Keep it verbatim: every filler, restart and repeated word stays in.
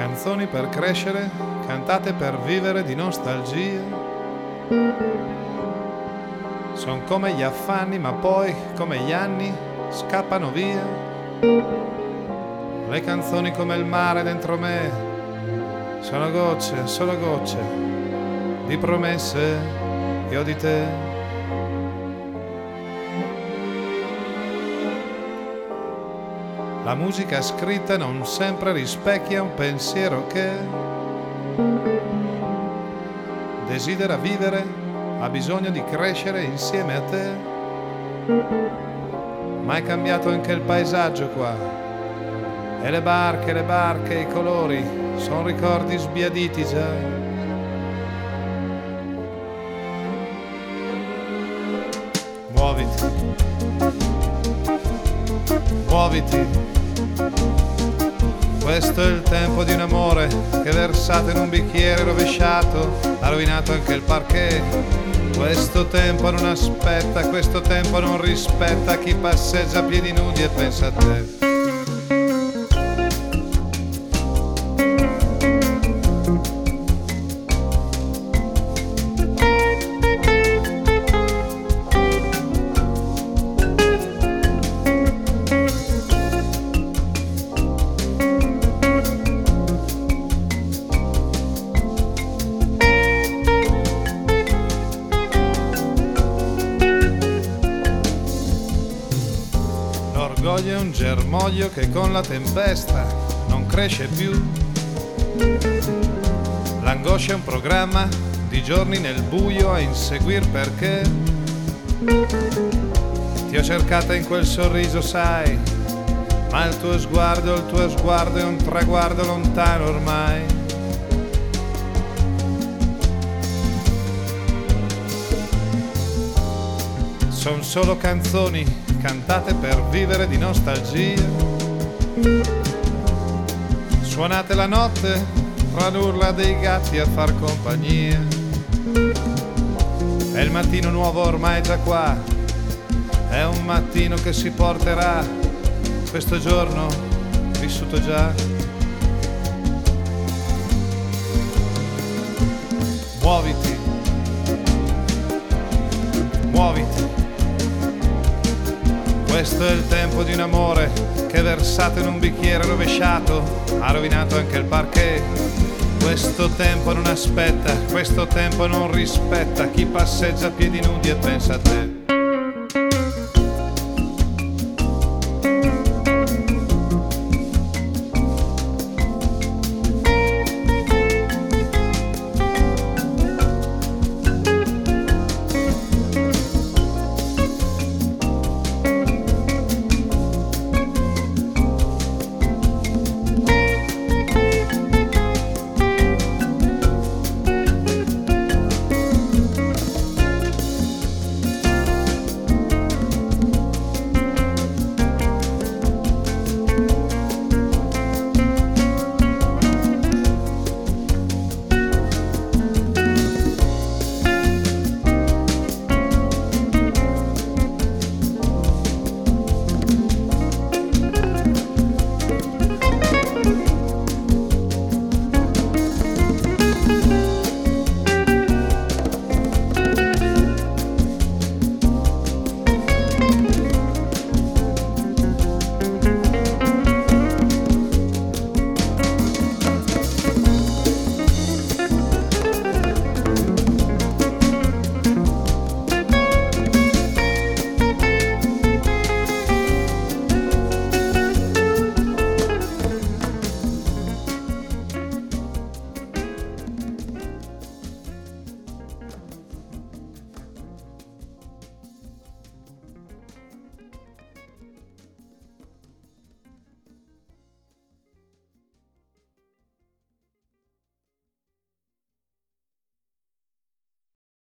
Canzoni per crescere, cantate per vivere di nostalgia. Son come gli affanni, ma poi, come gli anni, scappano via. Le canzoni come il mare dentro me, sono gocce, solo gocce, di promesse che ho di te. La musica scritta non sempre rispecchia un pensiero che desidera vivere, ha bisogno di crescere insieme a te. Ma è cambiato anche il paesaggio qua, e le barche, le barche, i colori, son ricordi sbiaditi già. Muoviti, muoviti. Questo è il tempo di un amore che versato in un bicchiere rovesciato ha rovinato anche il parquet. Questo tempo non aspetta, questo tempo non rispetta chi passeggia a piedi nudi e pensa a te. L'orgoglio è un germoglio che con la tempesta non cresce più. L'angoscia è un programma di giorni nel buio a inseguir perché ti ho cercata in quel sorriso, sai, ma il tuo sguardo, il tuo sguardo è un traguardo lontano ormai. Son solo canzoni cantate per vivere di nostalgia, suonate la notte tra l'urla dei gatti a far compagnia. E il mattino nuovo ormai è già qua, è un mattino che si porterà questo giorno vissuto già. Muoviti, muoviti. Questo è il tempo di un amore che versato in un bicchiere rovesciato ha rovinato anche il parquet. Questo tempo non aspetta, questo tempo non rispetta chi passeggia a piedi nudi e pensa a te.